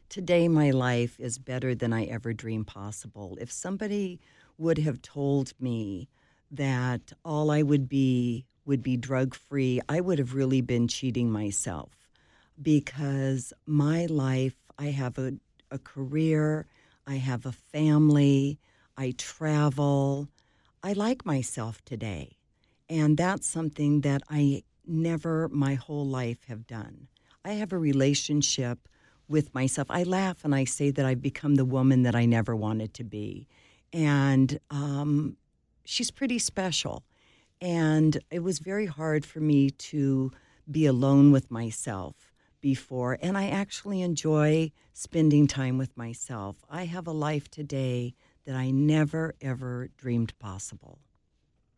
today my life is better than I ever dreamed possible. If somebody would have told me that all I would be drug-free, I would have really been cheating myself because my life, I have a career, I have a family, I travel. I like myself today. And that's something that I never my whole life have done. I have a relationship with myself. I laugh and I say that I've become the woman that I never wanted to be. And she's pretty special. And it was very hard for me to be alone with myself before. And I actually enjoy spending time with myself. I have a life today that I never, ever dreamed possible.